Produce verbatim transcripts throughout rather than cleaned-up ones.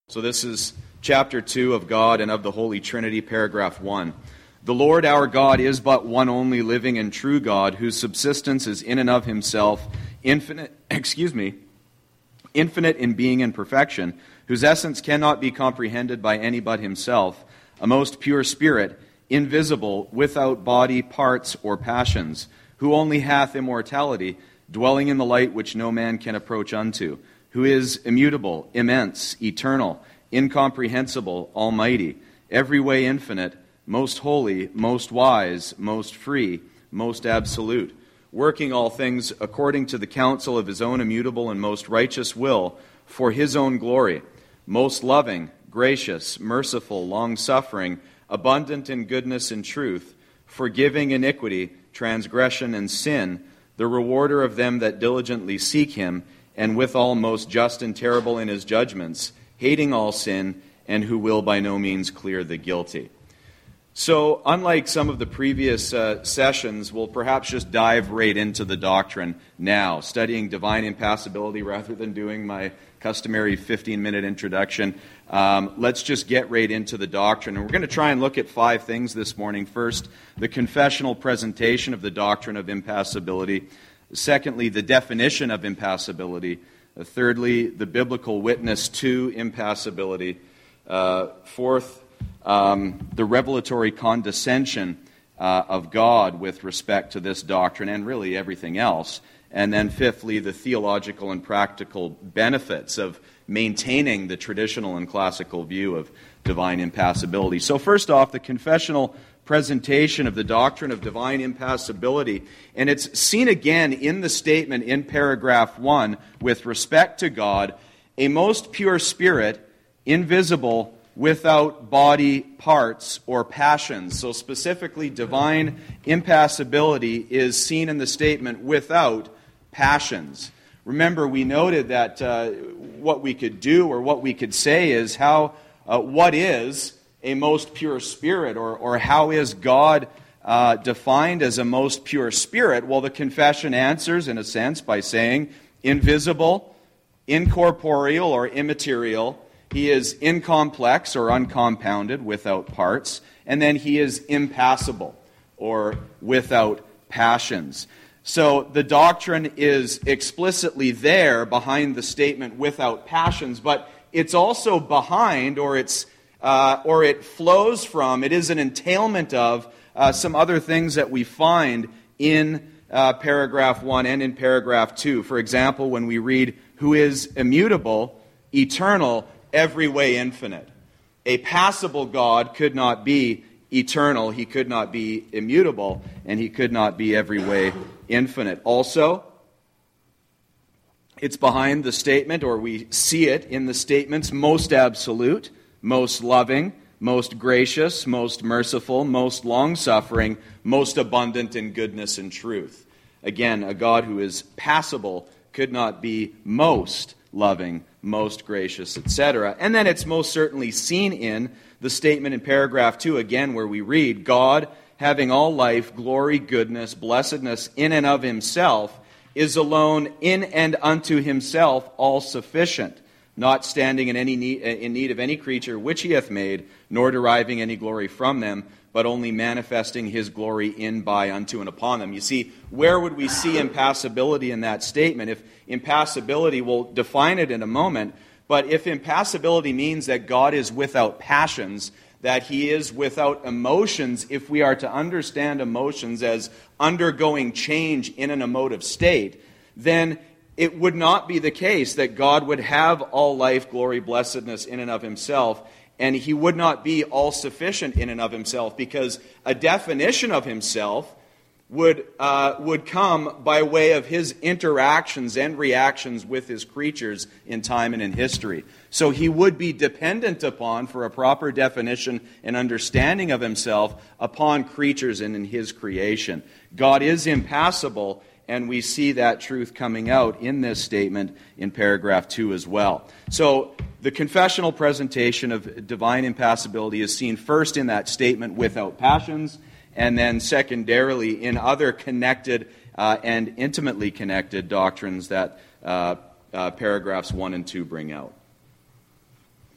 So this is chapter two of God and of the Holy Trinity, paragraph one. The Lord our God is but one only living and true God, whose subsistence is in and of himself, infinite, excuse me, infinite in being and perfection, whose essence cannot be comprehended by any but himself, a most pure spirit, invisible, without body, parts, or passions, who only hath immortality, dwelling in the light which no man can approach unto, who is immutable, immense, eternal, incomprehensible, almighty, every way infinite, most holy, most wise, most free, most absolute, working all things according to the counsel of his own immutable and most righteous will, for his own glory, most loving, gracious, merciful, long-suffering, abundant in goodness and truth, forgiving iniquity, transgression, and sin, the rewarder of them that diligently seek him, and withal most just and terrible in his judgments, hating all sin, and who will by no means clear the guilty. So, unlike some of the previous uh, sessions, we'll perhaps just dive right into the doctrine now, studying divine impassibility rather than doing my customary fifteen-minute introduction. Um, let's just get right into the doctrine. And we're going to try and look at five things this morning. First, the confessional presentation of the doctrine of impassibility. Secondly, the definition of impassibility. Uh, thirdly, the biblical witness to impassibility. Uh, fourth, um, the revelatory condescension uh, of God with respect to this doctrine and really everything else. And then fifthly, the theological and practical benefits of maintaining the traditional and classical view of divine impassibility. So first off, the confessional presentation of the doctrine of divine impassibility. And it's seen again in the statement in paragraph one with respect to God, a most pure spirit, invisible, without body, parts, or passions. So specifically, divine impassibility is seen in the statement without passions. Remember, we noted that uh, what we could do or what we could say is how, uh, what is a most pure spirit, or, or how is God uh, defined as a most pure spirit? Well, the confession answers, in a sense, by saying invisible, incorporeal, or immaterial. He is incomplex, or uncompounded, without parts. And then he is impassible, or without passions. So the doctrine is explicitly there behind the statement without passions, but it's also behind, or it's Uh, or it flows from, it is an entailment of uh, some other things that we find in uh, paragraph one and in paragraph two. For example, when we read, who is immutable, eternal, every way infinite. A passible God could not be eternal, he could not be immutable, and he could not be every way infinite. Also, it's behind the statement, or we see it in the statements, most absolute, most loving, most gracious, most merciful, most long-suffering, most abundant in goodness and truth. Again, a God who is passible could not be most loving, most gracious, et cetera. And then it's most certainly seen in the statement in paragraph two, again, where we read, God, having all life, glory, goodness, blessedness in and of himself, is alone in and unto himself all sufficient, not standing in any need, in need of any creature which he hath made, nor deriving any glory from them, but only manifesting his glory in, by, unto, and upon them. You see, where would we see impassibility in that statement? If impassibility, we'll define it in a moment, but if impassibility means that God is without passions, that he is without emotions, if we are to understand emotions as undergoing change in an emotive state, then it would not be the case that God would have all life, glory, blessedness in and of himself, and he would not be all-sufficient in and of himself, because a definition of himself would uh, would come by way of his interactions and reactions with his creatures in time and in history. So he would be dependent upon, for a proper definition and understanding of himself, upon creatures and in his creation. God is impassible, and we see that truth coming out in this statement in paragraph two as well. So the confessional presentation of divine impassibility is seen first in that statement without passions, and then secondarily in other connected uh, and intimately connected doctrines that uh, uh, paragraphs one and two bring out.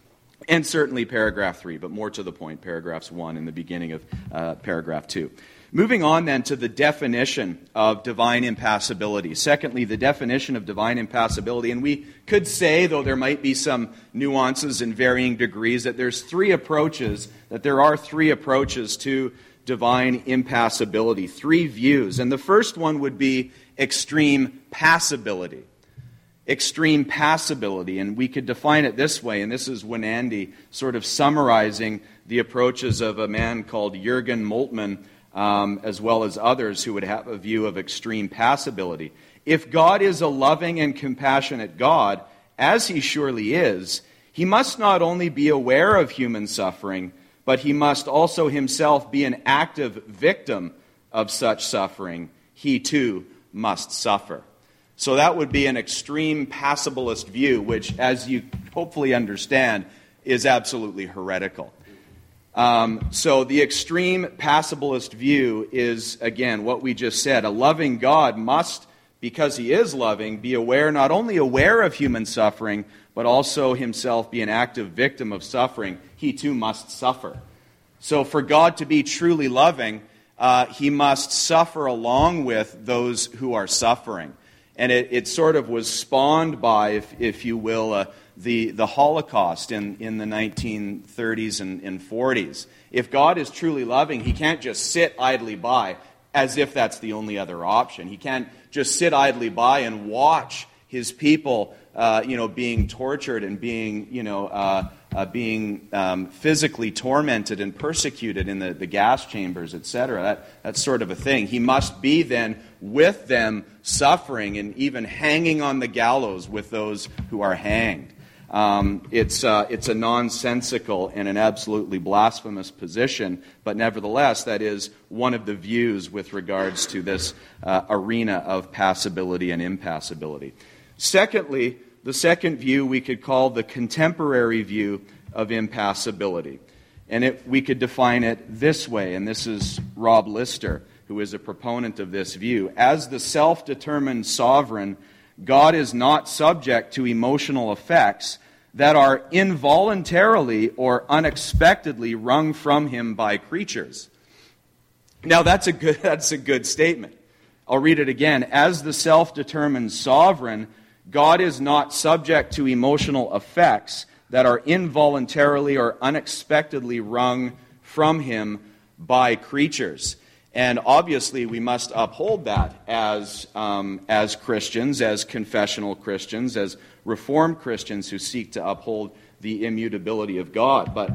And certainly paragraph three, but more to the point, paragraphs one and the beginning of uh, paragraph two. Moving on then to the definition of divine impassibility. Secondly, the definition of divine impassibility. And we could say, though there might be some nuances in varying degrees, that there's three approaches, that there are three approaches to divine impassibility, three views. And the first one would be extreme passibility. Extreme passibility, and we could define it this way, and this is Winandi sort of summarizing the approaches of a man called Jürgen Moltmann, um, as well as others who would have a view of extreme passibility. If God is a loving and compassionate God, as he surely is, he must not only be aware of human suffering, but he must also himself be an active victim of such suffering. He too must suffer. So that would be an extreme passibilist view, which, as you hopefully understand, is absolutely heretical. Um, so the extreme passibilist view is, again, what we just said. A loving God must, because he is loving, be aware, not only aware of human suffering, but also himself be an active victim of suffering. He too must suffer. So for God to be truly loving, uh, he must suffer along with those who are suffering. And it, it sort of was spawned by, if, if you will, uh, the, the Holocaust in, in the nineteen thirties and, and forties. If God is truly loving, he can't just sit idly by as if that's the only other option. He can't just sit idly by and watch his people uh, you know, being tortured and being, you know, uh, uh, being um, physically tormented and persecuted in the, the gas chambers, et cetera. That, that sort of a thing. He must be then with them suffering and even hanging on the gallows with those who are hanged. Um, it's, uh, it's a nonsensical and an absolutely blasphemous position, but nevertheless, that is one of the views with regards to this uh, arena of passibility and impassibility. Secondly, the second view we could call the contemporary view of impassibility. And it, we could define it this way, and this is Rob Lister, who is a proponent of this view. As the self-determined sovereign, God is not subject to emotional effects that are involuntarily or unexpectedly wrung from him by creatures. Now that's a good, that's a good statement. I'll read it again. As the self-determined sovereign, God is not subject to emotional effects that are involuntarily or unexpectedly wrung from him by creatures. And obviously we must uphold that as, um, as Christians, as confessional Christians, as Reformed Christians who seek to uphold the immutability of God. But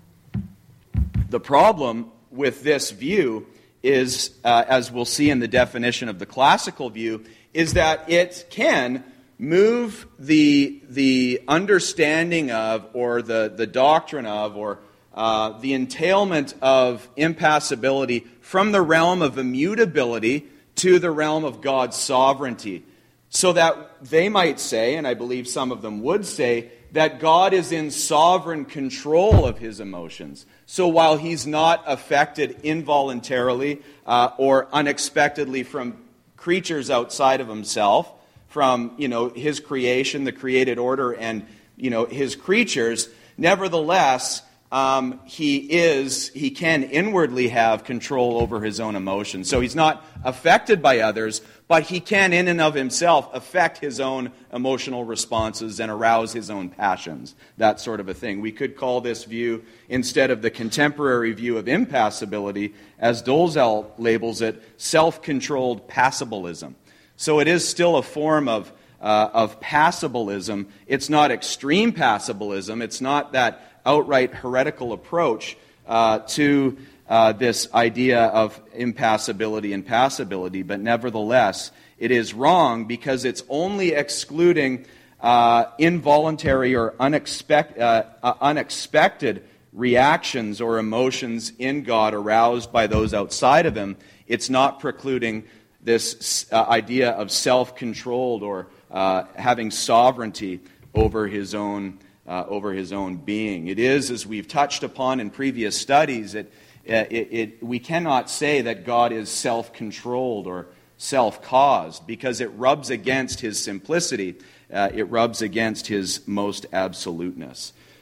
the problem with this view is, uh, as we'll see in the definition of the classical view, is that it can move the, the understanding of, or the, the doctrine of, or uh, the entailment of impassibility from the realm of immutability to the realm of God's sovereignty. So that they might say, and I believe some of them would say, that God is in sovereign control of his emotions. So while he's not affected involuntarily uh, or unexpectedly from creatures outside of himself, from, you know, his creation, the created order, and, you know, his creatures, nevertheless, um, he is, he can inwardly have control over his own emotions. So he's not affected by others, but he can, in and of himself, affect his own emotional responses and arouse his own passions, that sort of a thing. We could call this view, instead of the contemporary view of impassibility, as Dolezal labels it, self-controlled passibilism. So it is still a form of, uh, of passibilism. It's not extreme passibilism. It's not that outright heretical approach uh, to uh, this idea of impassibility and passibility, but nevertheless, it is wrong because it's only excluding uh, involuntary or unexpect, uh, uh, unexpected reactions or emotions in God aroused by those outside of him. It's not precluding this uh, idea of self-controlled or uh, having sovereignty over his own uh, over his own being. It is, as we've touched upon in previous studies, it, it, it, we cannot say that God is self-controlled or self-caused because it rubs against his simplicity. Uh, it rubs against his most absoluteness.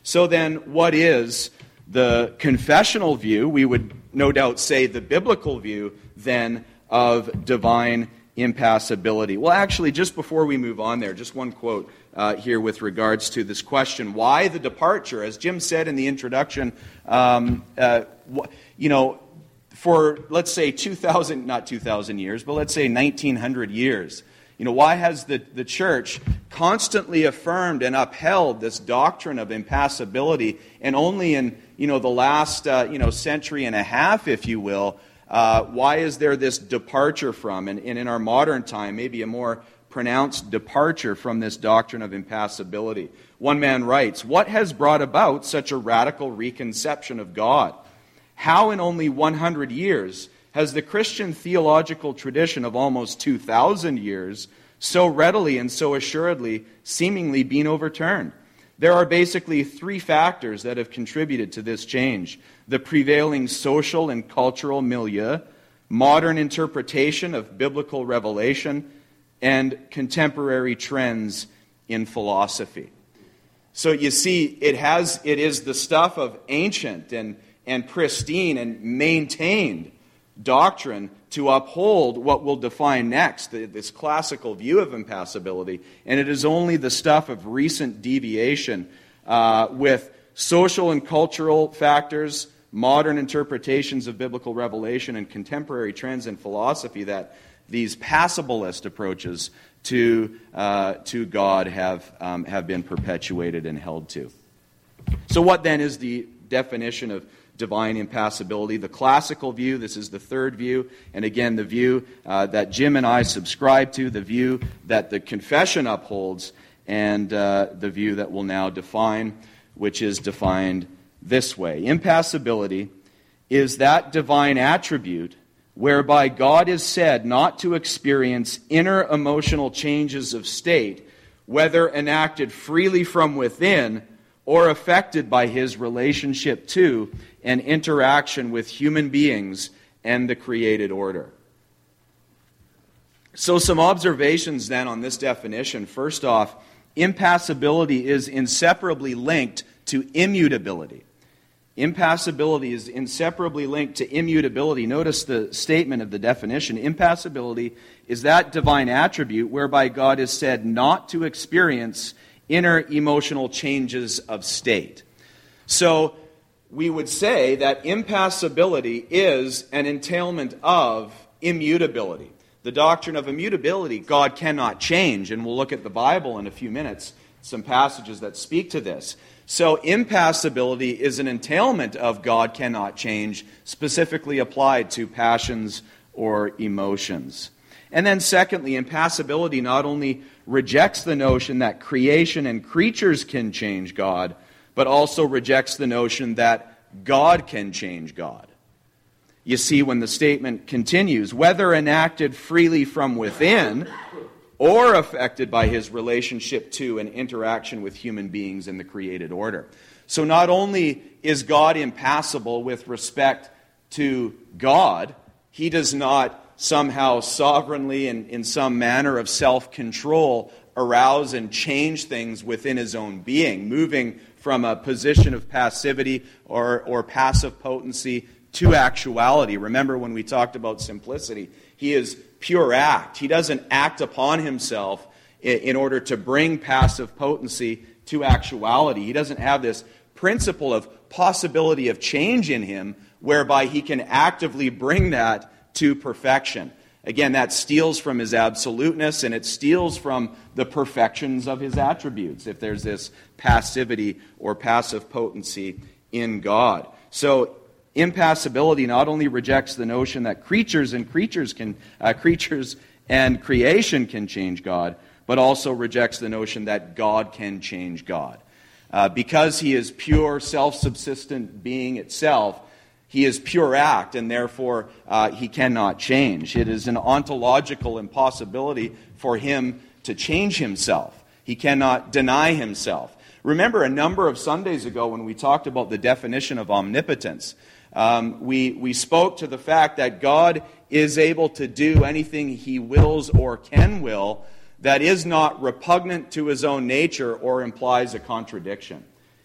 So then, what is the confessional view? We would no doubt say the biblical view, then, of divine impassibility. Well, actually, just before we move on there, just one quote uh, here with regards to this question. Why the departure? As Jim said in the introduction, um, uh, you know, for, let's say, two thousand, not two thousand years, but let's say nineteen hundred years, you know, why has the, the church constantly affirmed and upheld this doctrine of impassibility, and only in, you know, the last, uh, you know, century and a half, if you will, uh, why is there this departure from, and, and in our modern time, maybe a more pronounced departure from this doctrine of impassibility? One man writes, "What has brought about such a radical reconception of God? How in only one hundred years has the Christian theological tradition of almost two thousand years so readily and so assuredly seemingly been overturned? There are basically three factors that have contributed to this change: the prevailing social and cultural milieu, modern interpretation of biblical revelation, and contemporary trends in philosophy." So you see, it has it is the stuff of ancient and, and pristine and maintained doctrine to uphold what will define next, this classical view of impassibility, and it is only the stuff of recent deviation uh, with social and cultural factors, modern interpretations of biblical revelation, and contemporary trends in philosophy that these passibilist approaches to uh, to God have um, have been perpetuated and held to. So what then is the definition of divine impassibility? The classical view, this is the third view, and again the view uh, that Jim and I subscribe to, the view that the confession upholds, and uh, the view that we'll now define, which is defined this way. Impassibility is that divine attribute whereby God is said not to experience inner emotional changes of state, whether enacted freely from within or affected by his relationship to and interaction with human beings and the created order. So some observations then on this definition. First off, impassibility is inseparably linked to immutability. Impassibility is inseparably linked to immutability. Notice the statement of the definition. Impassibility is that divine attribute whereby God is said not to experience inner emotional changes of state. So we would say that impassibility is an entailment of immutability. The doctrine of immutability, God cannot change, and we'll look at the Bible in a few minutes, some passages that speak to this. So impassibility is an entailment of God cannot change, specifically applied to passions or emotions. And then secondly, impassibility not only rejects the notion that creation and creatures can change God, but also rejects the notion that God can change God. You see, when the statement continues, whether enacted freely from within or affected by his relationship to and interaction with human beings in the created order. So not only is God impassible with respect to God, he does not somehow sovereignly and in some manner of self-control arouse and change things within his own being, moving from a position of passivity or, or passive potency to actuality. Remember when we talked about simplicity, he is pure act. He doesn't act upon himself in, in order to bring passive potency to actuality. He doesn't have this principle of possibility of change in him whereby he can actively bring that to perfection. Again, that steals from his absoluteness, and it steals from the perfections of his attributes if there's this passivity or passive potency in God. So impassibility not only rejects the notion that creatures and creatures can uh, creatures and creation can change God, but also rejects the notion that God can change God. Uh, because he is pure, self-subsistent being itself, he is pure act, and therefore uh, he cannot change. It is an ontological impossibility for him to change himself. He cannot deny himself. Remember a number of Sundays ago when we talked about the definition of omnipotence, um, we, we spoke to the fact that God is able to do anything he wills or can will that is not repugnant to his own nature or implies a contradiction.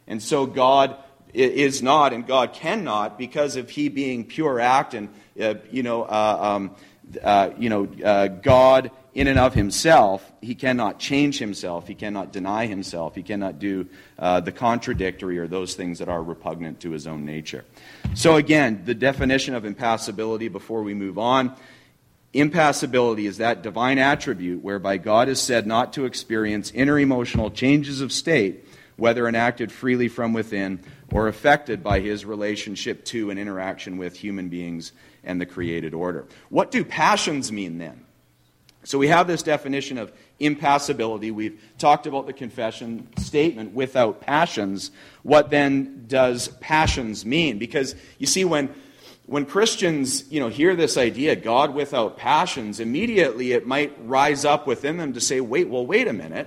And so God is not, and God cannot, because of he being pure act and, uh, you know, uh, um, uh, you know, uh, God in and of himself, he cannot change himself, he cannot deny himself, he cannot do uh, the contradictory or those things that are repugnant to his own nature. So again, the definition of impassibility before we move on. Impassibility is that divine attribute whereby God is said not to experience inner emotional changes of state, whether enacted freely from within or affected by his relationship to and interaction with human beings and the created order. What do passions mean then? So we have this definition of impassibility. We've talked about the confession statement, without passions. What then does passions mean? Because you see, when when Christians, you know, hear this idea, God without passions, immediately it might rise up within them to say, wait, well, wait a minute.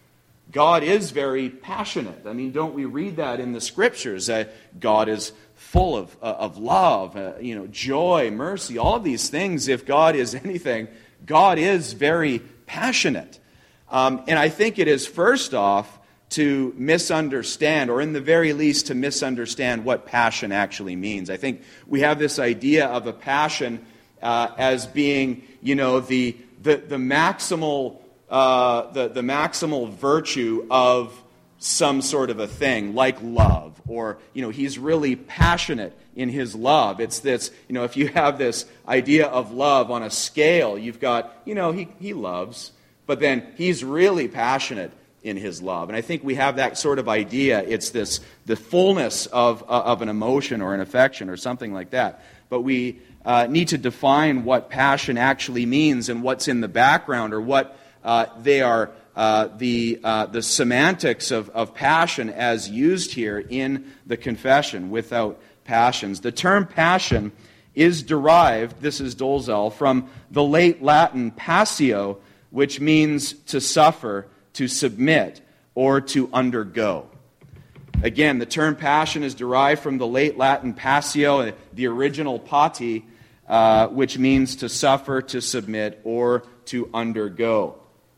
God is very passionate. I mean, don't we read that in the Scriptures? Uh, God is full of, uh, of love, uh, you know, joy, mercy, all of these things. If God is anything, God is very passionate. Um, and I think it is, first off, to misunderstand, or in the very least to misunderstand what passion actually means. I think we have this idea of a passion uh, as being, you know, the the, the maximal uh, the, the maximal virtue of some sort of a thing, like love, or, you know, he's really passionate in his love. It's this, you know, if you have this idea of love on a scale, you've got, you know, he, he loves, but then he's really passionate in his love. And I think we have that sort of idea. It's this, the fullness of, uh, of an emotion or an affection or something like that. But we uh, need to define what passion actually means and what's in the background, or what uh, they are, uh, the uh, the semantics of, of passion as used here in the confession, without passions. The term passion is derived, this is Dolezal, from the late Latin passio, which means to suffer, to submit, or to undergo. Again, the term passion is derived from the late Latin passio, the original pati, uh, which means to suffer, to submit, or to undergo.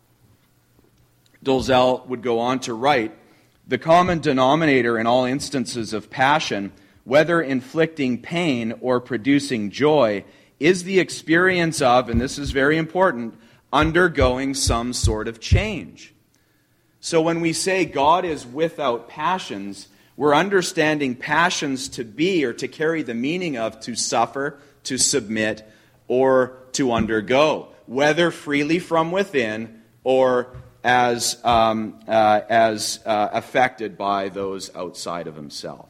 Dolezal would go on to write, the common denominator in all instances of passion, whether inflicting pain or producing joy, is the experience of, and this is very important, undergoing some sort of change. So when we say God is without passions, we're understanding passions to be, or to carry the meaning of, to suffer, to submit, or to undergo, whether freely from within or as um, uh, as uh, affected by those outside of himself.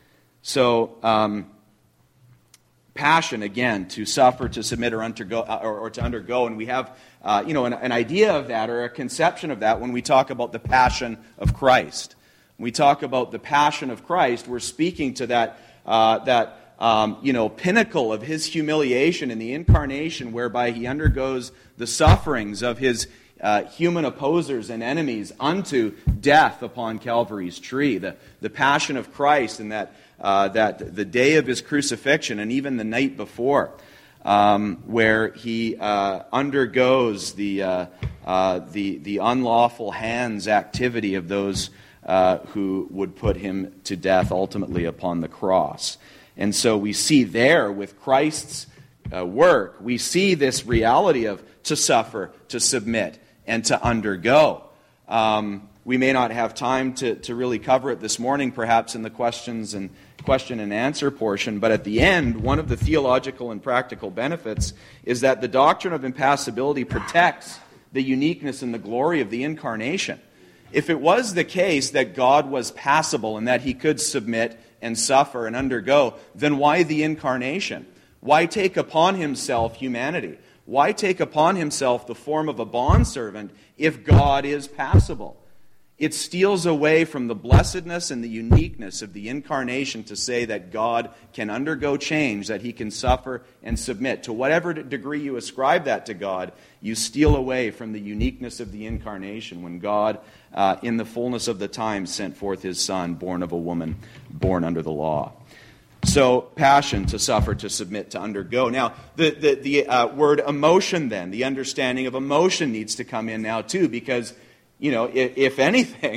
So, um, passion, again, to suffer, to submit, or undergo, or, or to undergo, and we have uh, you know an, an idea of that, or a conception of that, when we talk about the passion of Christ. When we talk about the passion of Christ, we're speaking to that uh, that um, you know pinnacle of his humiliation in the incarnation, whereby he undergoes the sufferings of his Uh, human opposers and enemies unto death upon Calvary's tree. The, the passion of Christ, and that, uh, that the day of his crucifixion, and even the night before, um, where he uh, undergoes the, uh, uh, the, the unlawful hands activity of those uh, who would put him to death ultimately upon the cross. And so we see there with Christ's uh, work, we see this reality of to suffer, to submit, and to undergo. Um, we may not have time to, to really cover it this morning, perhaps in the questions and question and answer portion, but at the end, one of the theological and practical benefits is that the doctrine of impassibility protects the uniqueness and the glory of the incarnation. If it was the case that God was passible and that he could submit and suffer and undergo, then why the incarnation? Why take upon himself humanity? Why take upon himself the form of a bondservant if God is passible? It steals away from the blessedness and the uniqueness of the incarnation to say that God can undergo change, that he can suffer and submit. To whatever degree you ascribe that to God, you steal away from the uniqueness of the incarnation when God, uh, in the fullness of the time, sent forth his Son, born of a woman, born under the law. So, passion, to suffer, to submit, to undergo. Now, the, the, the uh, word emotion then, the understanding of emotion needs to come in now too, because, you know, if, if anything,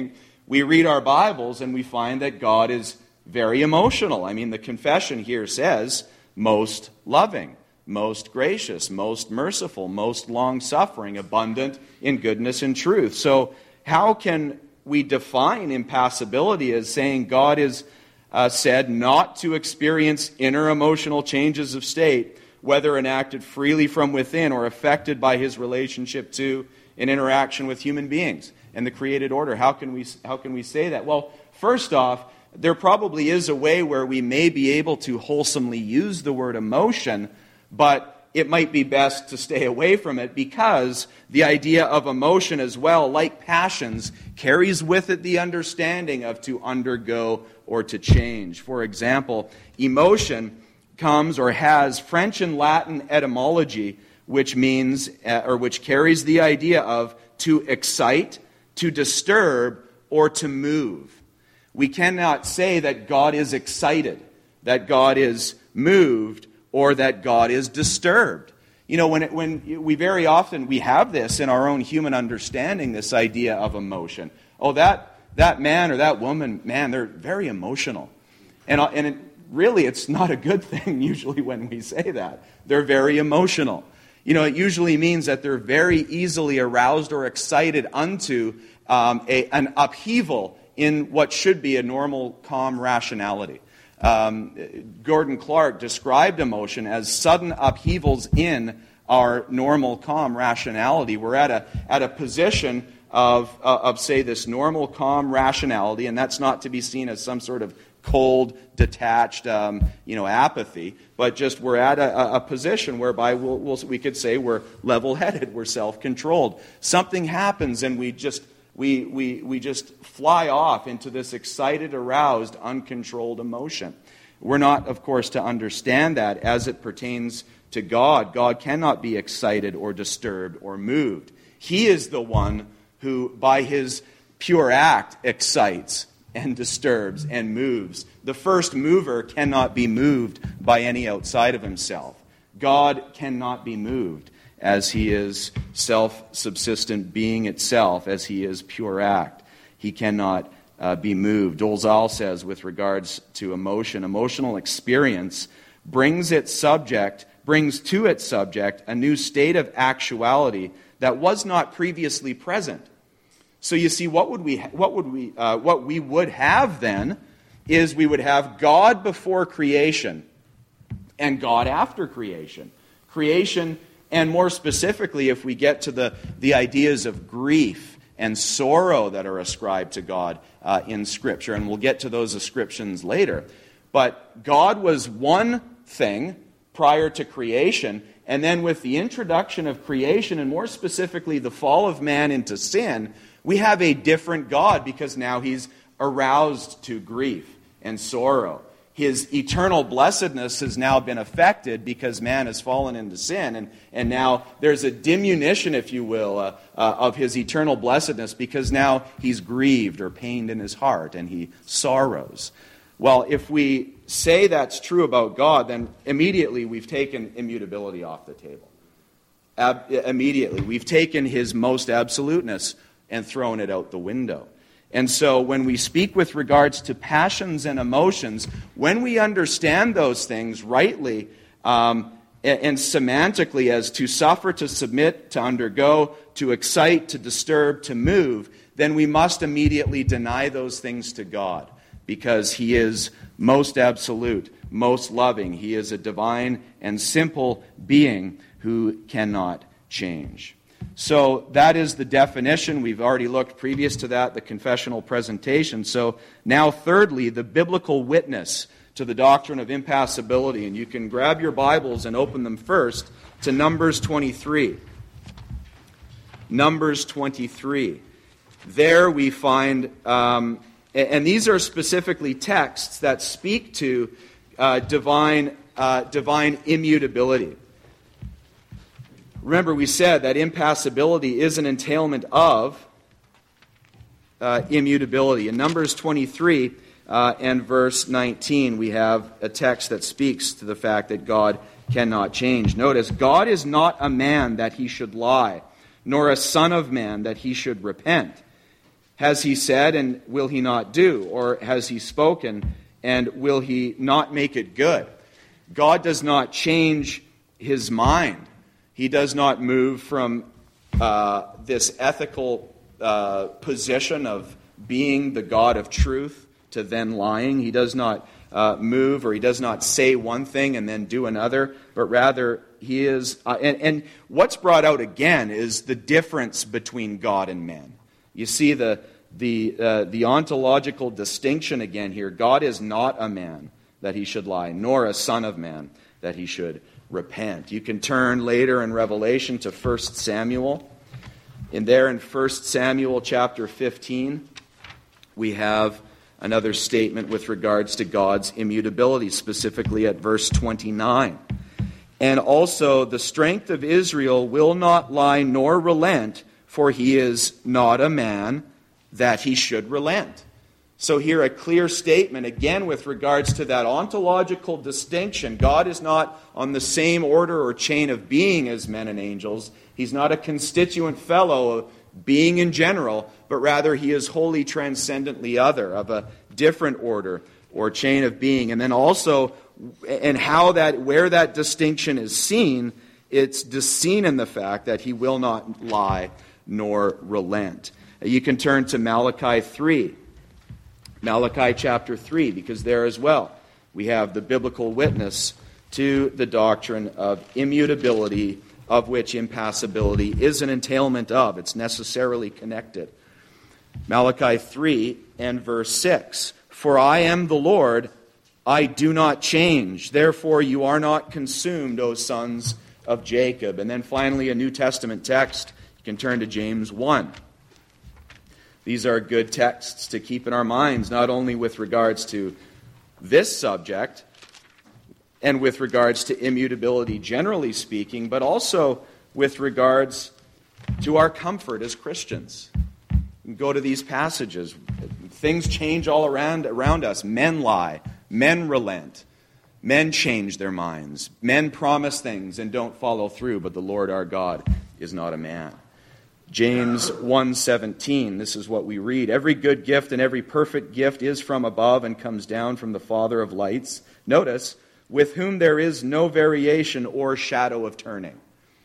we read our Bibles and we find that God is very emotional. I mean, the confession here says, most loving, most gracious, most merciful, most long-suffering, abundant in goodness and truth. So how can we define impassibility as saying God is uh, said not to experience inner emotional changes of state, whether enacted freely from within or affected by his relationship to an interaction with human beings and the created order? How can we, how can we say that? Well, first off, there probably is a way where we may be able to wholesomely use the word emotion, but it might be best to stay away from it, because the idea of emotion as well, like passions, carries with it the understanding of to undergo or to change. For example, emotion comes or has French and Latin etymology, which means, uh, or which carries the idea of to excite, to disturb, or to move. We cannot say that God is excited, that God is moved, or that God is disturbed. You know, when it, when we very often, we have this in our own human understanding, this idea of emotion. Oh, that that man or that woman, man, they're very emotional. And, and it, really, it's not a good thing usually when we say that. They're very emotional. You know, it usually means that they're very easily aroused or excited unto um, a, an upheaval in what should be a normal, calm rationality. Um, Gordon Clark described emotion as sudden upheavals in our normal, calm rationality. We're at a at a position of, uh, of say, this normal, calm rationality, and that's not to be seen as some sort of cold, detached, um, you know, apathy, but just we're at a, a position whereby we'll, we'll, we could say we're level-headed, we're self-controlled. Something happens, and we just we we we just fly off into this excited, aroused, uncontrolled emotion. We're not, of course, to understand that as it pertains to God. God cannot be excited or disturbed or moved. He is the one who, by his pure act, excites and disturbs and moves. The first mover cannot be moved by any outside of himself. God cannot be moved, as he is self-subsistent being itself, as he is pure act. He cannot uh, be moved. Dolezal says, with regards to emotion, emotional experience brings its subject, brings to its subject a new state of actuality that was not previously present. So you see, what would we, what would we, uh, what we would have then is we would have God before creation and God after creation. Creation, and more specifically, if we get to the, the ideas of grief and sorrow that are ascribed to God uh, in Scripture, and we'll get to those ascriptions later. But God was one thing prior to creation, and then with the introduction of creation, and more specifically the fall of man into sin, we have a different God, because now he's aroused to grief and sorrow. His eternal blessedness has now been affected because man has fallen into sin. And, and now there's a diminution, if you will, uh, uh, of his eternal blessedness, because now he's grieved or pained in his heart and he sorrows. Well, if we say that's true about God, then immediately we've taken immutability off the table. Ab- immediately. We've taken his most absoluteness and thrown it out the window. And so when we speak with regards to passions and emotions, when we understand those things rightly um, and, and semantically as to suffer, to submit, to undergo, to excite, to disturb, to move, then we must immediately deny those things to God, because he is most absolute, most loving. He is a divine and simple being who cannot change. So that is the definition. We've already looked previous to that, the confessional presentation. So now thirdly, the biblical witness to the doctrine of impassibility. And you can grab your Bibles and open them first to Numbers twenty-three. Numbers twenty-three. There we find, um, and these are specifically texts that speak to uh, divine, uh, divine immutability. Remember, we said that impassibility is an entailment of uh, immutability. In Numbers twenty-three uh, and verse nineteen, we have a text that speaks to the fact that God cannot change. Notice, God is not a man that he should lie, nor a son of man that he should repent. Has he said, and will he not do? Or has he spoken, and will he not make it good? God does not change his mind. He does not move from uh, this ethical uh, position of being the God of truth to then lying. He does not uh, move, or he does not say one thing and then do another, but rather he is... Uh, and, and what's brought out again is the difference between God and man. You see the the uh, the ontological distinction again here. God is not a man that he should lie, nor a son of man that he should repent. You can turn later in Revelation to First Samuel. And there in First Samuel chapter fifteen, we have another statement with regards to God's immutability, specifically at verse twenty-nine. And also, the strength of Israel will not lie nor relent, for he is not a man that he should relent. So here a clear statement, again, with regards to that ontological distinction. God is not on the same order or chain of being as men and angels. He's not a constituent fellow of being in general, but rather he is wholly transcendently other, of a different order or chain of being. And then also, and how that, where that distinction is seen, it's seen in the fact that he will not lie nor relent. You can turn to Malachi three. Malachi chapter three, because there as well we have the biblical witness to the doctrine of immutability, of which impassibility is an entailment of. It's necessarily connected. Malachi three and verse six. For I am the Lord, I do not change. Therefore you are not consumed, O sons of Jacob. And then finally a New Testament text. You can turn to James one. These are good texts to keep in our minds, not only with regards to this subject and with regards to immutability generally speaking, but also with regards to our comfort as Christians. Go to these passages. Things change all around, around us. Men lie. Men relent. Men change their minds. Men promise things and don't follow through, but the Lord our God is not a man. James one seventeen, this is what we read. Every good gift and every perfect gift is from above and comes down from the Father of lights. Notice, with whom there is no variation or shadow of turning.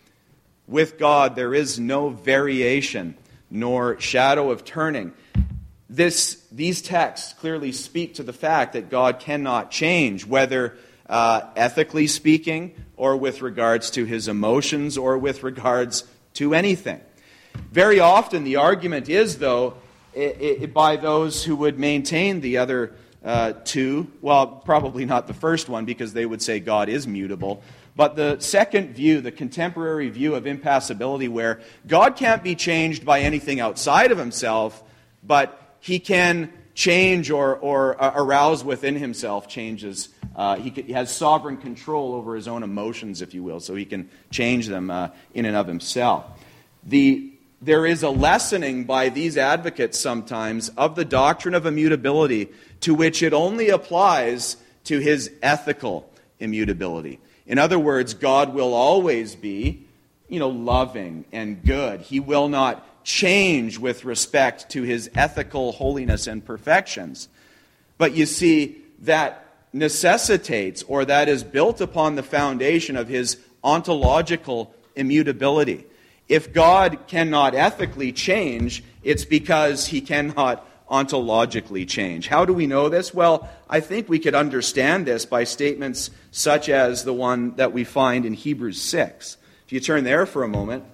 With God there is no variation nor shadow of turning. This, these texts clearly speak to the fact that God cannot change, whether uh, ethically speaking or with regards to his emotions or with regards to anything. Very often the argument is, though, it, it, by those who would maintain the other uh, two, well, probably not the first one because they would say God is mutable, but the second view, the contemporary view of impassibility, where God can't be changed by anything outside of himself, but he can change or, or uh, arouse within himself changes. Uh, he, could, he has sovereign control over his own emotions, if you will, so he can change them uh, in and of himself. The There is a lessening by these advocates sometimes of the doctrine of immutability, to which it only applies to his ethical immutability. In other words, God will always be, you know, loving and good. He will not change with respect to his ethical holiness and perfections. But you see, that necessitates, or that is built upon the foundation of his ontological immutability. If God cannot ethically change, it's because he cannot ontologically change. How do we know this? Well, I think we could understand this by statements such as the one that we find in Hebrews six. If you turn there for a moment,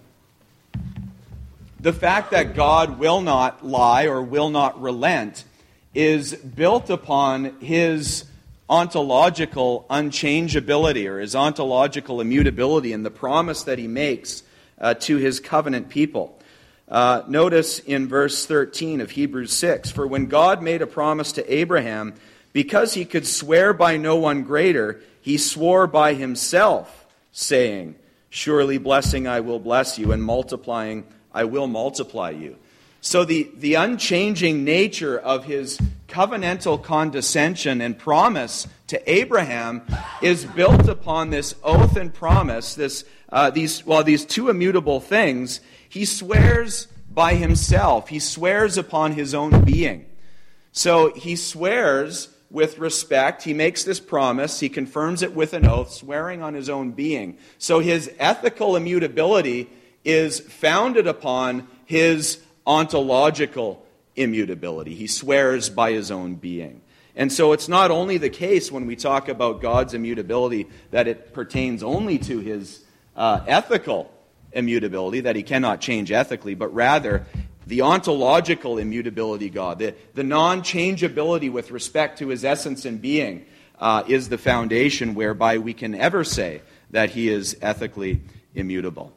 the fact that God will not lie or will not relent is built upon his ontological unchangeability, or his ontological immutability, and the promise that he makes Uh, to his covenant people. Uh, notice in verse thirteen of Hebrews six, for when God made a promise to Abraham, because he could swear by no one greater, he swore by himself, saying, surely blessing I will bless you, and multiplying I will multiply you. So the, the unchanging nature of his covenantal condescension and promise to Abraham is built upon this oath and promise, this Uh, these well, these two immutable things. He swears by himself. He swears upon his own being. So he swears with respect. He makes this promise. He confirms it with an oath, swearing on his own being. So his ethical immutability is founded upon his ontological immutability. He swears by his own being. And so it's not only the case when we talk about God's immutability that it pertains only to his uh, ethical immutability, that he cannot change ethically, but rather the ontological immutability God, the, the non-changeability with respect to his essence and being uh, is the foundation whereby we can ever say that he is ethically immutable.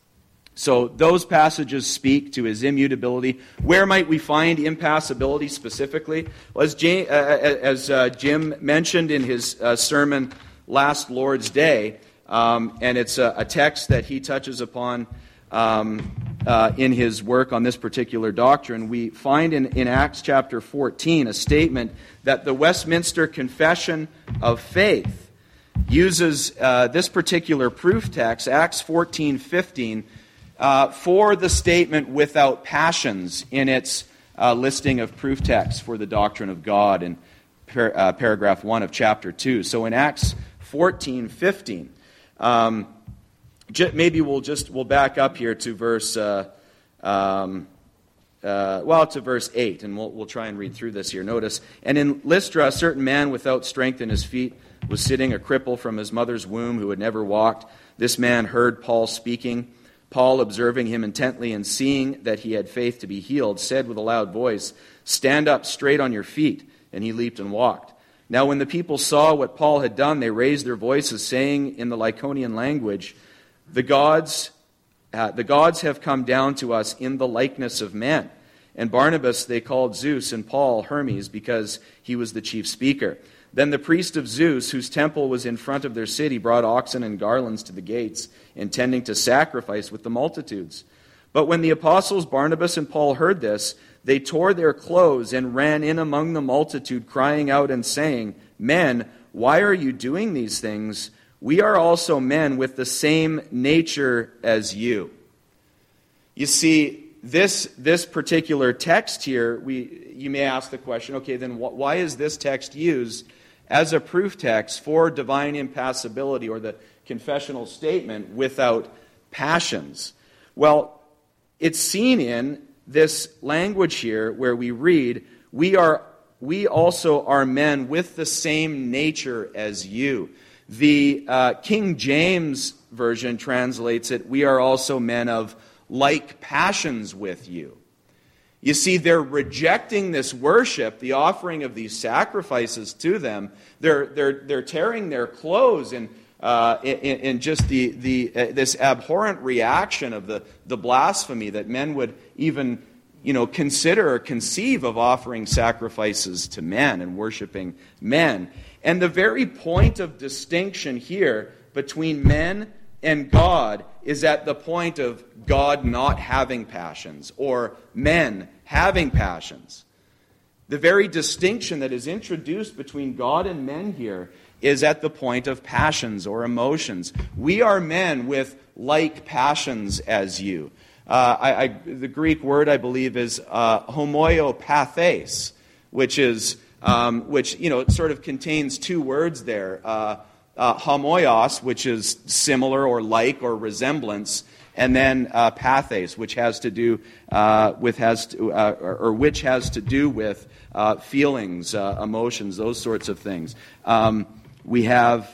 So those passages speak to his immutability. Where might we find impassibility specifically? Well, as, Jay, uh, as uh, Jim mentioned in his uh, sermon last Lord's Day, um, and it's a, a text that he touches upon um, uh, in his work on this particular doctrine, we find in, in Acts chapter fourteen a statement that the Westminster Confession of Faith uses uh, this particular proof text, Acts fourteen fifteen, Uh, for the statement without passions in its uh, listing of proof texts for the doctrine of God in par- uh, paragraph one of chapter two. So in Acts fourteen fifteen, um, j- maybe we'll just we'll back up here to verse uh, um, uh, well to verse eight, and we'll we'll try and read through this here. Notice, and in Lystra, a certain man without strength in his feet was sitting, a cripple from his mother's womb, who had never walked. This man heard Paul speaking. Paul, observing him intently and seeing that he had faith to be healed, said with a loud voice, "Stand up straight on your feet." And he leaped and walked. Now when the people saw what Paul had done, they raised their voices, saying in the Lycaonian language, The gods, uh, the gods have come down to us in the likeness of men. And Barnabas they called Zeus, and Paul Hermes, because he was the chief speaker. Then the priest of Zeus, whose temple was in front of their city, brought oxen and garlands to the gates, intending to sacrifice with the multitudes. But when the apostles Barnabas and Paul heard this, they tore their clothes and ran in among the multitude, crying out and saying, "Men, why are you doing these things? We are also men with the same nature as you." You see, this this particular text here, we you may ask the question, okay, then wh- why is this text used as a proof text for divine impassibility, or the confessional statement without passions? Well, it's seen in this language here where we read, we are we also are men with the same nature as you. The uh, King James Version translates it, we are also men of like passions with you. You see, they're rejecting this worship, the offering of these sacrifices to them. They're they're they're tearing their clothes in uh, in, in just the the uh, this abhorrent reaction of the the blasphemy that men would even you know consider or conceive of offering sacrifices to men and worshiping men. And the very point of distinction here between men and God is at the point of God not having passions, or men having passions. The very distinction that is introduced between God and men here is at the point of passions or emotions. We are men with like passions as you. Uh, I, I, the Greek word, I believe, is uh, homoiopathes, which is um, which you know it sort of contains two words there. Uh, Uh, homoios, which is similar or like or resemblance, and then uh, pathes, which has to do uh, with has to, uh, or, or which has to do with uh, feelings, uh, emotions, those sorts of things. Um, we have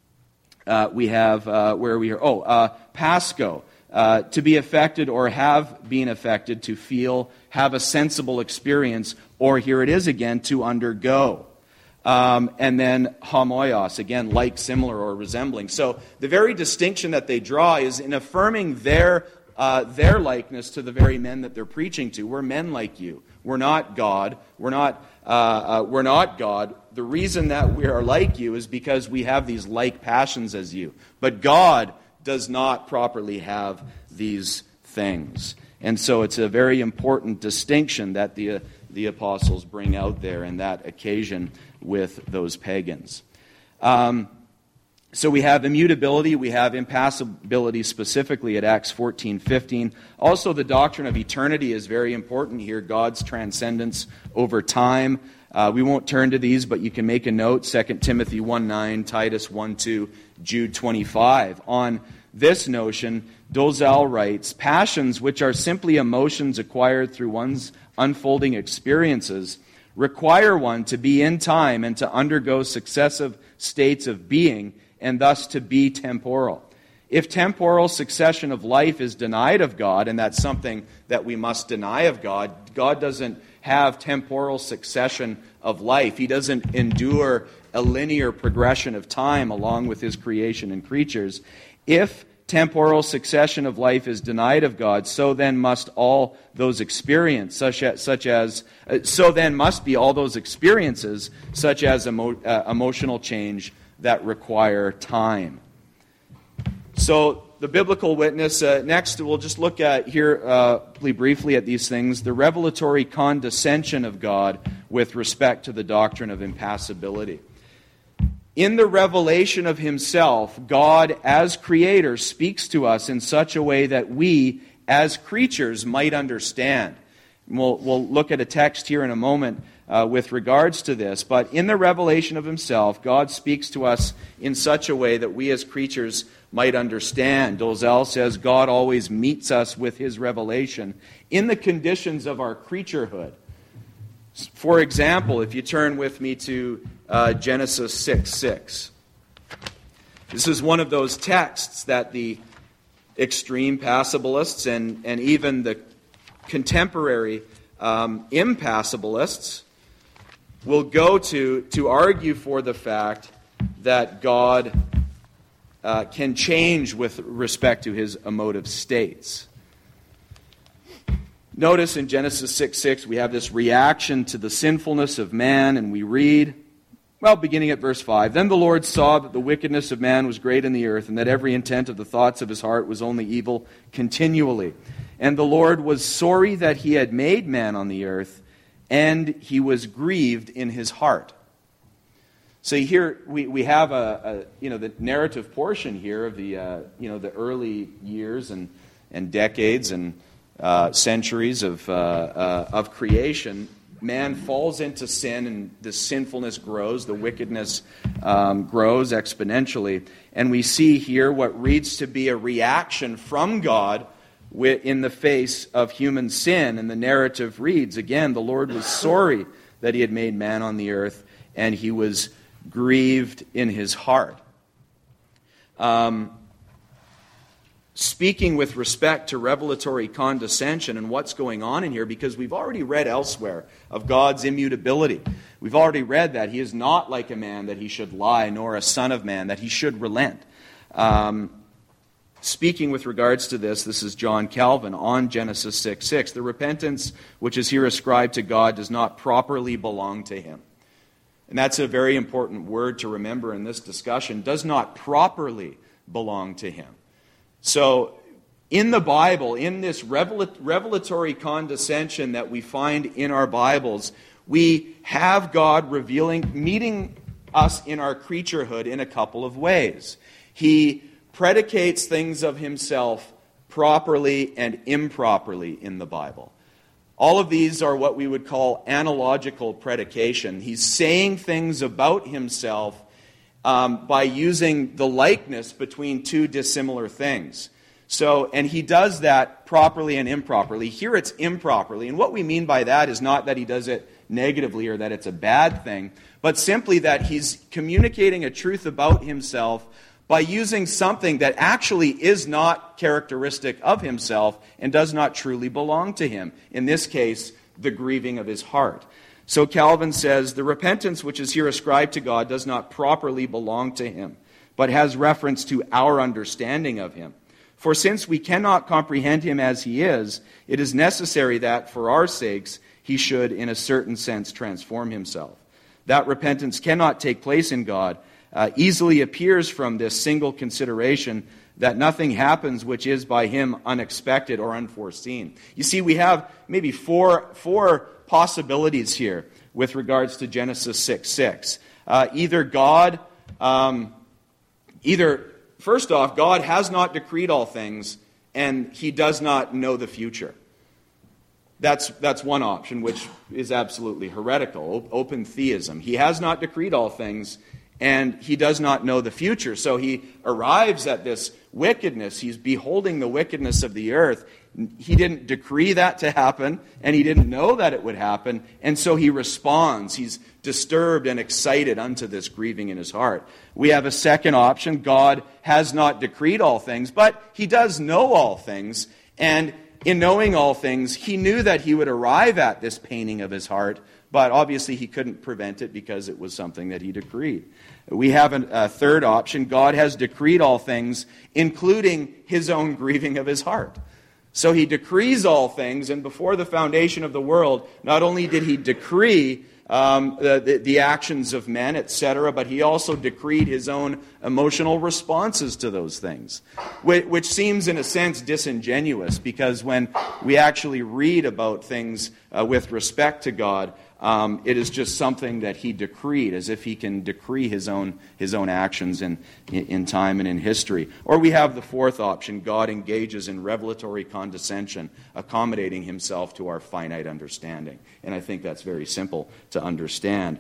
uh, we have uh, where we are. Oh, uh, pasco, uh, to be affected or have been affected, to feel, have a sensible experience, or here it is again, to undergo. Um, and then homoios, again, like, similar, or resembling. So the very distinction that they draw is in affirming their uh, their likeness to the very men that they're preaching to. We're men like you. We're not God. We're not uh, uh, we're not God. The reason that we are like you is because we have these like passions as you. But God does not properly have these things. And so it's a very important distinction that the uh, the apostles bring out there in that occasion with those pagans. Um, So we have immutability, we have impassibility specifically at Acts fourteen fifteen. Also, the doctrine of eternity is very important here, God's transcendence over time. Uh, we won't turn to these, but you can make a note, Second Timothy one nine, Titus one two, Jude twenty-five. On this notion, Dolezal writes, passions, which are simply emotions acquired through one's unfolding experiences, require one to be in time and to undergo successive states of being, and thus to be temporal. If temporal succession of life is denied of God, and that's something that we must deny of God, God doesn't have temporal succession of life. He doesn't endure a linear progression of time along with his creation and creatures. If temporal succession of life is denied of God, so then must all those experiences, such as, such as uh, so then must be all those experiences, such as emo, uh, emotional change that require time. So the biblical witness, uh, next we'll just look at here uh, briefly at these things, the revelatory condescension of God with respect to the doctrine of impassibility. In the revelation of himself, God as creator speaks to us in such a way that we as creatures might understand. We'll, we'll look at a text here in a moment uh, with regards to this, but in the revelation of himself, God speaks to us in such a way that we as creatures might understand. Dolezal says God always meets us with his revelation in the conditions of our creaturehood. For example, if you turn with me to uh, Genesis six six. This is one of those texts that the extreme passibilists and, and even the contemporary um, impassibilists will go to to argue for the fact that God uh, can change with respect to his emotive states. Notice in Genesis six six, we have this reaction to the sinfulness of man, and we read, well, beginning at verse five, then the Lord saw that the wickedness of man was great in the earth, and that every intent of the thoughts of his heart was only evil continually. And the Lord was sorry that he had made man on the earth, and he was grieved in his heart. So here we, we have a, a you know the narrative portion here of the uh, you know the early years and and decades and uh, centuries of uh, uh, of creation. Man falls into sin, and the sinfulness grows, the wickedness um, grows exponentially, and we see here what reads to be a reaction from God in the face of human sin. And the narrative reads, again, the Lord was sorry that he had made man on the earth, and he was grieved in his heart. Um, speaking with respect to revelatory condescension and what's going on in here, because we've already read elsewhere of God's immutability. We've already read that he is not like a man that he should lie, nor a son of man that he should relent. Um, Speaking with regards to this, this is John Calvin on Genesis six six. The repentance which is here ascribed to God does not properly belong to him. And that's a very important word to remember in this discussion. Does not properly belong to him. So in the Bible, in this revelatory condescension that we find in our Bibles, we have God revealing, meeting us in our creaturehood in a couple of ways. He predicates things of himself properly and improperly in the Bible. All of these are what we would call analogical predication. He's saying things about himself um, by using the likeness between two dissimilar things. So, and he does that properly and improperly. Here it's improperly, and what we mean by that is not that he does it negatively or that it's a bad thing, but simply that he's communicating a truth about himself by using something that actually is not characteristic of himself and does not truly belong to him. In this case, the grieving of his heart. So Calvin says, the repentance which is here ascribed to God does not properly belong to him, but has reference to our understanding of him. For since we cannot comprehend him as he is, it is necessary that, for our sakes, he should, in a certain sense, transform himself. That repentance cannot take place in God, Uh, easily appears from this single consideration that nothing happens which is by him unexpected or unforeseen. You see, we have maybe four, four possibilities here with regards to Genesis six six. Uh, either God um, Either, first off, God has not decreed all things, and he does not know the future. That's, that's one option, which is absolutely heretical, open theism. He has not decreed all things, and he does not know the future. So he arrives at this wickedness. He's beholding the wickedness of the earth. He didn't decree that to happen, and he didn't know that it would happen, and so he responds. He's disturbed and excited unto this grieving in his heart. We have a second option. God has not decreed all things, but he does know all things, and in knowing all things, he knew that he would arrive at this paining of his heart, but obviously he couldn't prevent it because it was something that he decreed. We have a, a third option. God has decreed all things, including his own grieving of his heart. So he decrees all things, and before the foundation of the world, not only did he decree um, the, the, the actions of men, et cetera, but he also decreed his own emotional responses to those things, which, which seems in a sense disingenuous, because when we actually read about things uh, with respect to God, Um, it is just something that he decreed, as if he can decree his own his own actions in, in time and in history. Or we have the fourth option. God engages in revelatory condescension, accommodating himself to our finite understanding. And I think that's very simple to understand.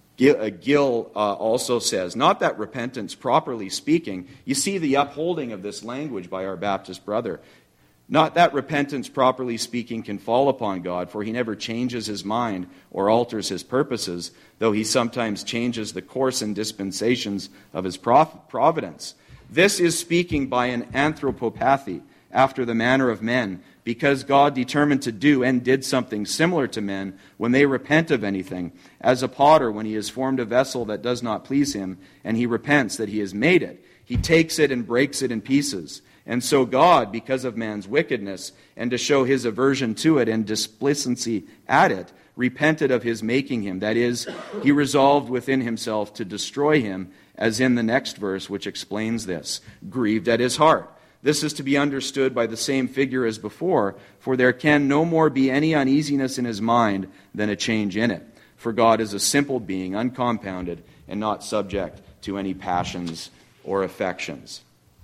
Gill uh, also says, not that repentance, properly speaking, you see the upholding of this language by our Baptist brother. Not that repentance, properly speaking, can fall upon God, for he never changes his mind or alters his purposes, though he sometimes changes the course and dispensations of his providence. This is speaking by an anthropopathy, after the manner of men, because God determined to do and did something similar to men when they repent of anything, as a potter when he has formed a vessel that does not please him, and he repents that he has made it. He takes it and breaks it in pieces. And so God, because of man's wickedness, and to show his aversion to it and displicency at it, repented of his making him. That is, he resolved within himself to destroy him, as in the next verse, which explains this, grieved at his heart. This is to be understood by the same figure as before, for there can no more be any uneasiness in his mind than a change in it. For God is a simple being, uncompounded, and not subject to any passions or affections.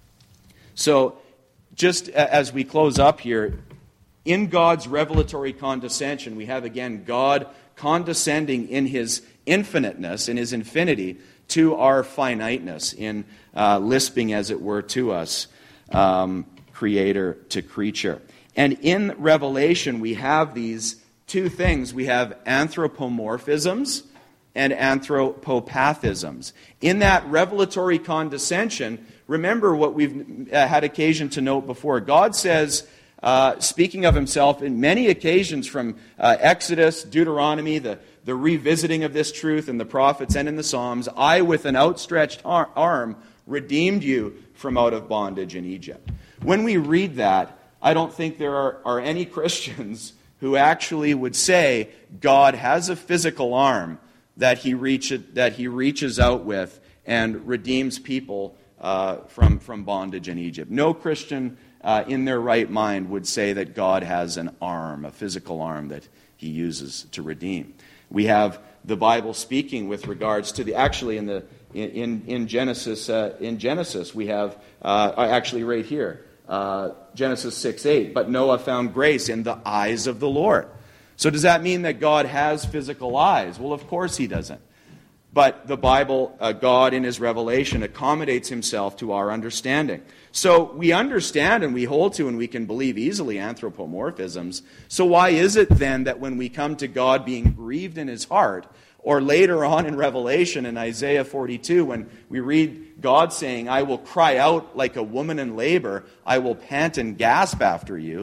So, just as we close up here, in God's revelatory condescension, we have again God condescending in his infiniteness, in his infinity, to our finiteness, in uh, lisping, as it were, to us, um, creator to creature. And in Revelation, we have these two things. We have anthropomorphisms and anthropopathisms. In that revelatory condescension, remember what we've had occasion to note before. God says, uh, speaking of himself, in many occasions from uh, Exodus, Deuteronomy, the, the revisiting of this truth in the prophets and in the Psalms, I, with an outstretched ar- arm, redeemed you from out of bondage in Egypt. When we read that, I don't think there are, are any Christians who actually would say God has a physical arm that he, reach, that he reaches out with and redeems people Uh, from, from bondage in Egypt. No Christian uh, in their right mind would say that God has an arm, a physical arm that he uses to redeem. We have the Bible speaking with regards to the, actually in the in in Genesis uh, in Genesis we have uh, actually right here uh, Genesis six eight. But Noah found grace in the eyes of the Lord. So does that mean that God has physical eyes? Well, of course he doesn't. But the Bible, uh, God in his revelation, accommodates himself to our understanding. So we understand and we hold to and we can believe easily anthropomorphisms. So why is it then that when we come to God being grieved in his heart, or later on in Revelation in Isaiah forty-two, when we read God saying, I will cry out like a woman in labor, I will pant and gasp after you,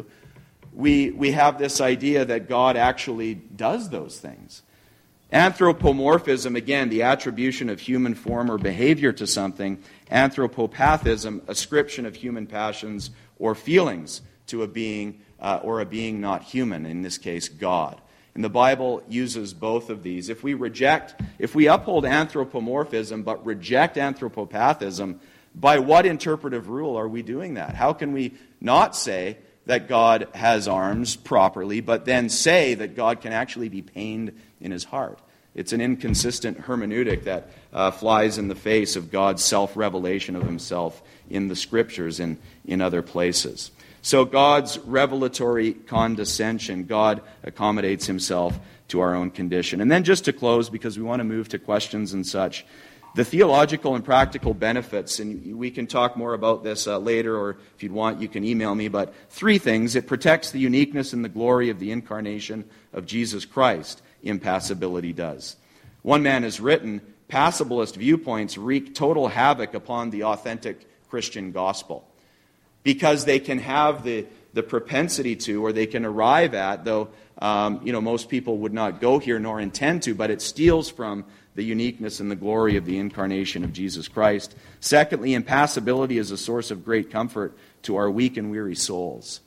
we, we have this idea that God actually does those things. Anthropomorphism, again, the attribution of human form or behavior to something. Anthropopathism, ascription of human passions or feelings to a being uh, or a being not human, in this case, God. And the Bible uses both of these. If we reject, if we uphold anthropomorphism but reject anthropopathism, by what interpretive rule are we doing that? How can we not say that God has arms properly, but then say that God can actually be pained in his heart? It's an inconsistent hermeneutic that uh, flies in the face of God's self-revelation of himself in the Scriptures and in other places. So God's revelatory condescension, God accommodates himself to our own condition. And then just to close, because we want to move to questions and such, the theological and practical benefits, and we can talk more about this uh, later, or if you'd want, you can email me, but three things. It protects the uniqueness and the glory of the incarnation of Jesus Christ. Impassibility does. One man has written, passibilist viewpoints wreak total havoc upon the authentic Christian gospel, because they can have the, the propensity to, or they can arrive at, though um, you know most people would not go here nor intend to, but it steals from the uniqueness and the glory of the incarnation of Jesus Christ. Secondly, impassibility is a source of great comfort to our weak and weary souls.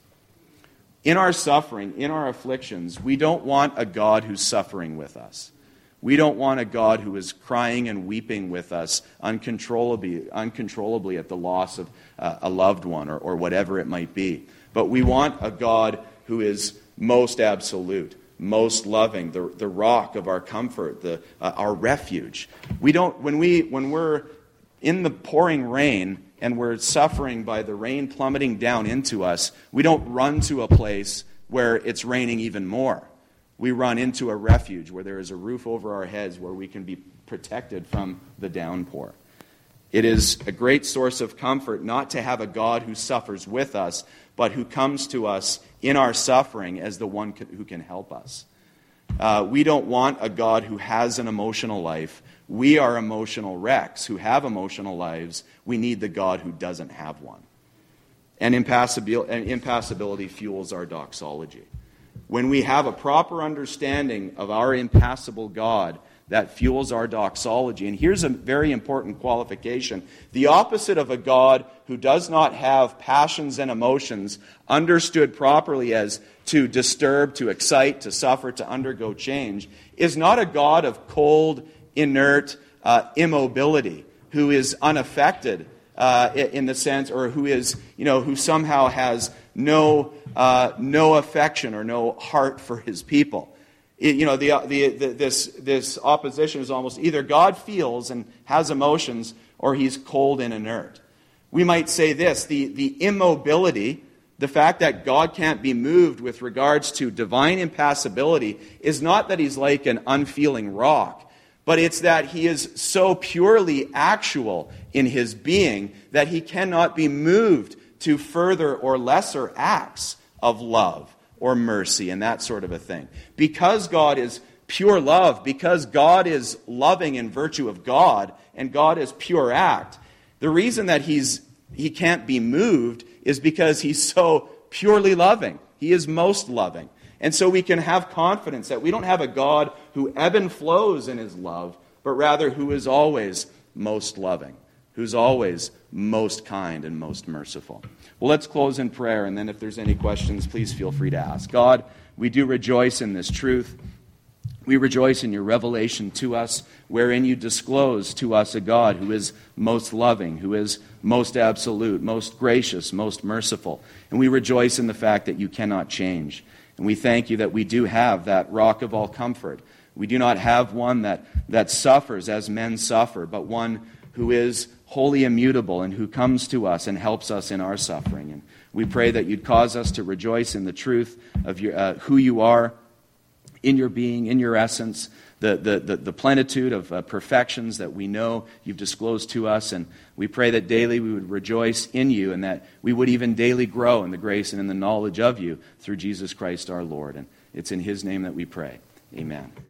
In our suffering, in our afflictions, we don't want a God who's suffering with us. We don't want a God who is crying and weeping with us uncontrollably, uncontrollably at the loss of uh, a loved one or, or whatever it might be. But we want a God who is most absolute, most loving, the, the rock of our comfort, the, uh, our refuge. We don't, when, we, when we're in the pouring rain and we're suffering by the rain plummeting down into us, we don't run to a place where it's raining even more. We run into a refuge where there is a roof over our heads where we can be protected from the downpour. It is a great source of comfort not to have a God who suffers with us, but who comes to us in our suffering as the one who can help us. Uh, we don't want a God who has an emotional life. We are emotional wrecks who have emotional lives. We need the God who doesn't have one. And impassibility, and impassibility fuels our doxology. When we have a proper understanding of our impassible God, that fuels our doxology. And here's a very important qualification. The opposite of a God who does not have passions and emotions understood properly as to disturb, to excite, to suffer, to undergo change, is not a God of cold, inert uh, immobility, who is unaffected uh, in the sense, or who is, you know, who somehow has no uh, no affection or no heart for his people. It, you know, the, the, the this this opposition is almost either God feels and has emotions, or he's cold and inert. We might say this: the the immobility, the fact that God can't be moved with regards to divine impassibility, is not that he's like an unfeeling rock, but it's that he is so purely actual in his being that he cannot be moved to further or lesser acts of love or mercy and that sort of a thing. Because God is pure love, because God is loving in virtue of God, and God is pure act, the reason that he's he can't be moved is because he's so purely loving. He is most loving. And so we can have confidence that we don't have a God who ebb and flows in his love, but rather who is always most loving, who's always most kind and most merciful. Well, let's close in prayer, and then if there's any questions, please feel free to ask. God, we do rejoice in this truth. We rejoice in your revelation to us, wherein you disclose to us a God who is most loving, who is most absolute, most gracious, most merciful. And we rejoice in the fact that you cannot change. And we thank you that we do have that rock of all comfort. We do not have one that, that suffers as men suffer, but one who is wholly immutable and who comes to us and helps us in our suffering. And we pray that you'd cause us to rejoice in the truth of your, uh, who you are, in your being, in your essence, the, the, the, the plenitude of uh, perfections that we know you've disclosed to us. And we pray that daily we would rejoice in you, and that we would even daily grow in the grace and in the knowledge of you through Jesus Christ our Lord. And it's in his name that we pray. Amen.